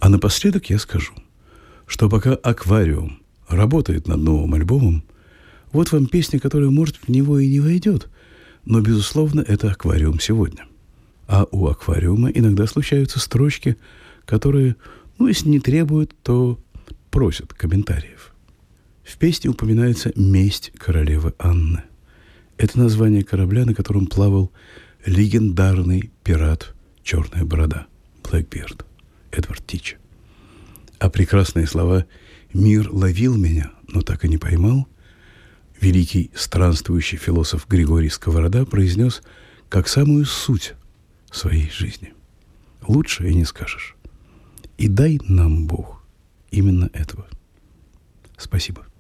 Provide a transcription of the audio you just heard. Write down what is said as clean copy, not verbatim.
А напоследок я скажу, что пока «Аквариум» работает над новым альбомом, вот вам песня, которая, может, в него и не войдет, но, безусловно, это «Аквариум» сегодня. А у «Аквариума» иногда случаются строчки, которые, если не требуют, то просят комментариев. В песне упоминается месть королевы Анны. Это название корабля, на котором плавал легендарный пират «Черная борода» Блэкбирд, Эдвард Тич. А прекрасные слова «Мир ловил меня, но так и не поймал» великий странствующий философ Григорий Сковорода произнес как самую суть своей жизни. Лучше и не скажешь. И дай нам Бог именно этого. Спасибо.